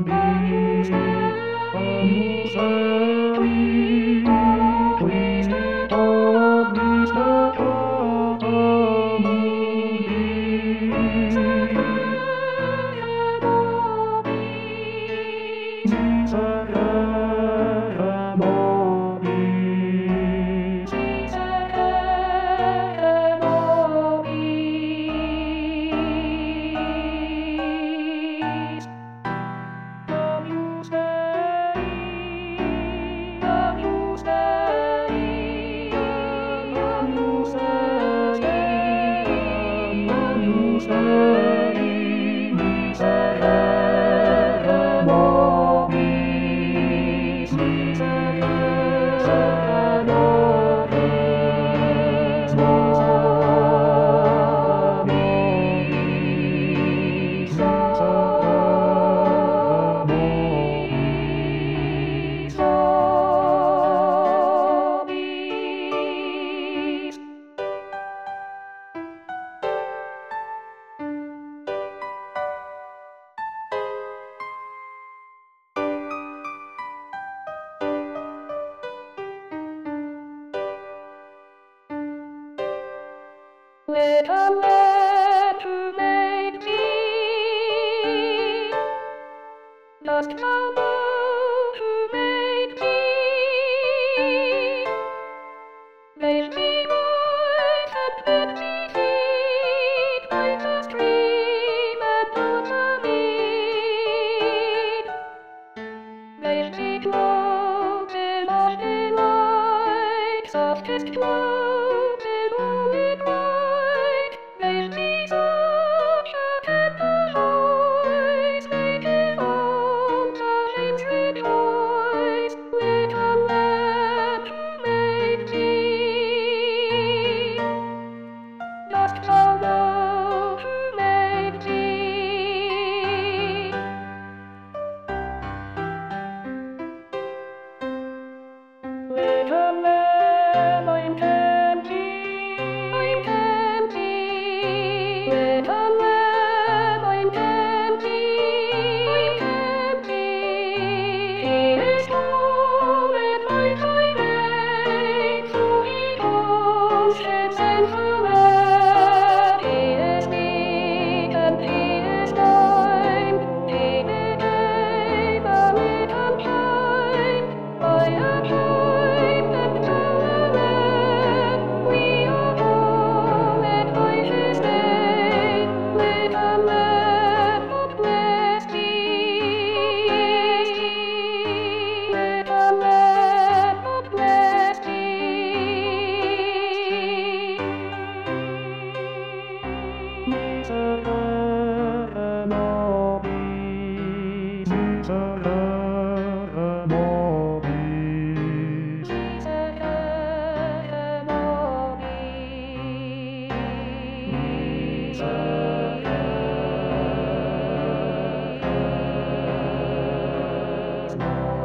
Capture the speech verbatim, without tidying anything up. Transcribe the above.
Let a letter make me just how to make me make me right and let me heed like a stream and not a mead. Make me glow below the light, softest glow below it bright. Make me such a tender voice, making all times rejoice. Let a lamp make me just how low to make me. Let a lamp I'm tempting, I'm tempting. Let a lamp I'm tempting, I'm tempting. He is strong and light I make, so he goes sheds and forever. He is meek and he is kind. He became a little child by a time and now a lamb. We are all at Christ's name. Let a lamp of bless thee. Let a lamp of bless thee.